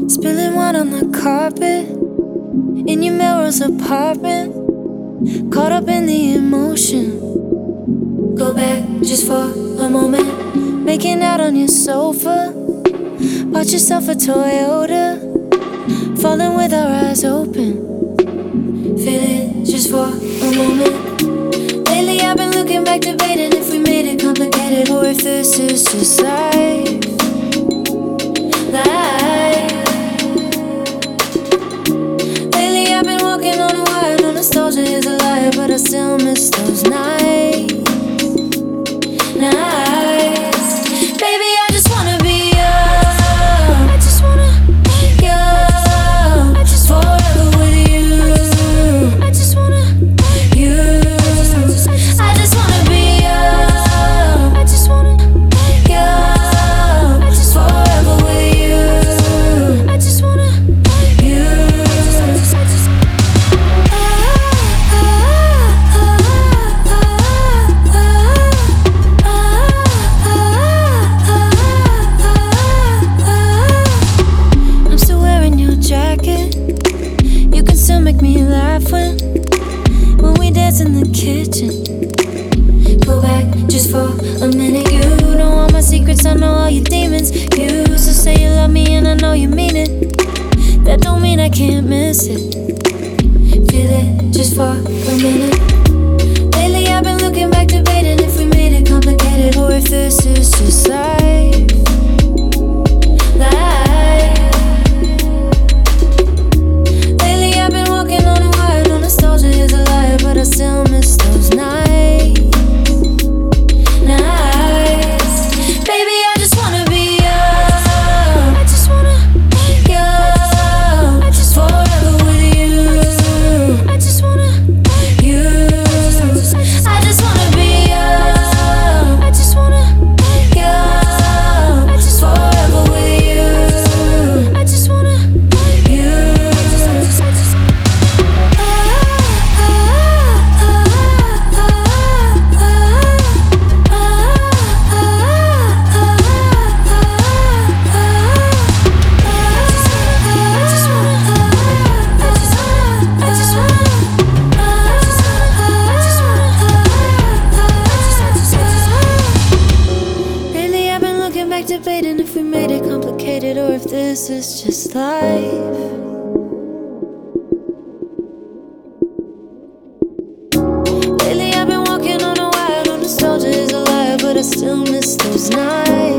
Spilling wine on the carpet in your Melrose apartment, caught up in the emotion. Go back just for a moment, making out on your sofa. Bought yourself a Toyota, falling with our eyes open. Feel it just for a moment. Lately I've been looking back, debating if we made it complicated or if this is just life. Lately I've been walking on a wire. No nostalgia is a liar, but I still miss those nights. Baby, I just wanna be young. I just wanna be young. I just forever with you. I just wanna you. I just wanna be young. I just wanna be young. I just forever with you. I just wanna you. I'm still wearing your jacket. You can still make me laugh when we dance in the kitchen. Go back just for a minute. You know all my secrets, I know all your demons. You used to say you love me and I know you mean it. That don't mean I can't miss it. Feel it just for a minute. Lately I've been looking back, debating if we made it complicated or if this is just life. Lately I've been walking on a wire. No nostalgia is a liar, but I still miss those nights. Baby, I just wanna be young. I just wanna be young. I just forever with you. I just wanna you. I just wanna be young. I just wanna be young. I just forever with you. I just wanna you. Lately I've been looking back, debating if we made it complicated or if this is just life. Lately I've been walking on a wire. No nostalgia is a liar, but I still miss those nights.